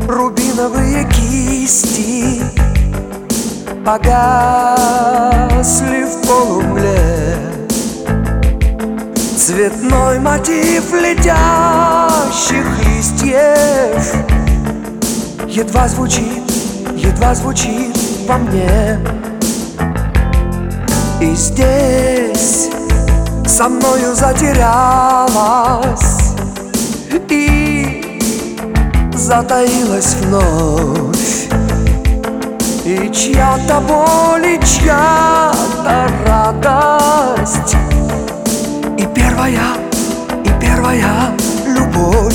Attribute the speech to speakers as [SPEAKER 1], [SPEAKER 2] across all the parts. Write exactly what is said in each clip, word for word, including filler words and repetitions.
[SPEAKER 1] Рубиновые кисти погасли в полумле. Цветной мотив летящих листьев едва звучит, едва звучит во мне. И здесь со мною затерялась и затаилась вновь, и чья-то боль, и чья-то радость, и первая, и первая любовь.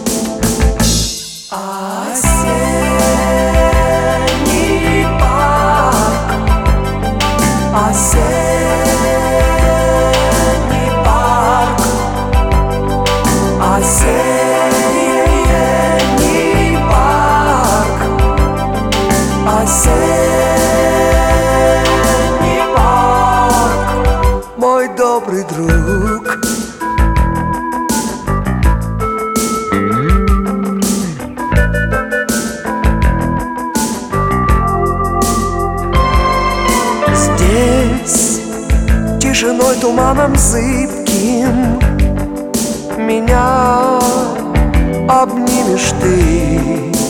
[SPEAKER 1] Осенний парк, осенний парк, осенний парк, осенний парк, мой добрый друг. Здесь тишиной, туманом зыбким меня обнимешь ты,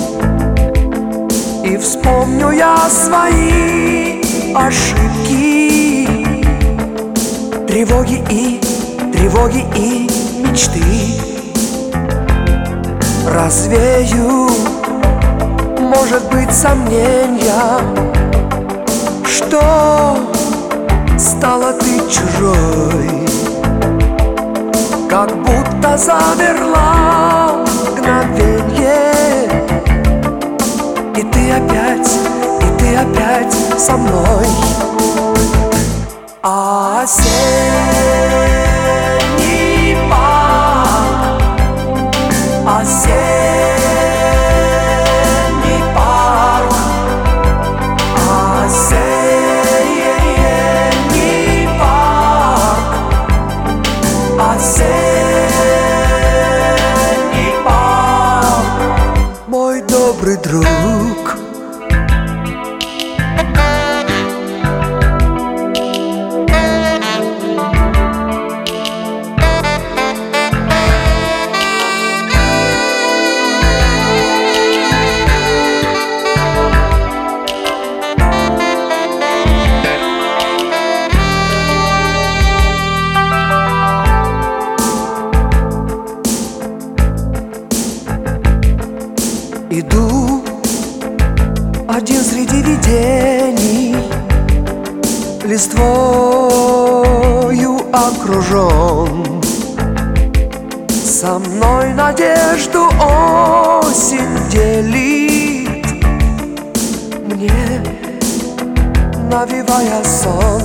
[SPEAKER 1] и вспомню я свои ошибки, тревоги и, тревоги и мечты. Развею, может быть, сомнения, что стала ты чужой, как будто замерла мгновенье, и ты опять, и ты опять со мной. Осенний парк, осенний парк, осенний парк, осенний парк, мой добрый друг. Иду один среди видений, листвою окружен. Со мной надежду осень делит, мне навевая сон.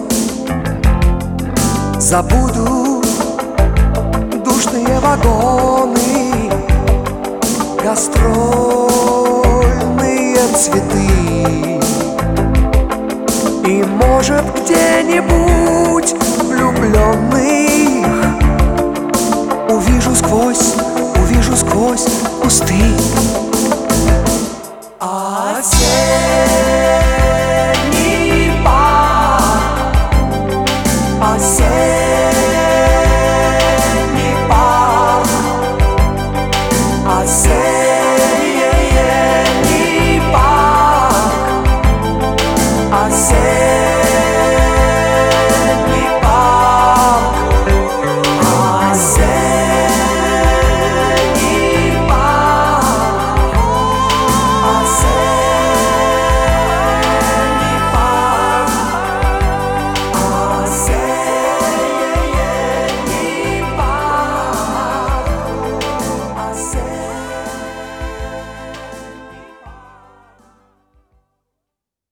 [SPEAKER 1] Забуду душные вагоны, гастрольные цветы, и, может, где-нибудь влюбленных увижу сквозь, увижу сквозь кусты.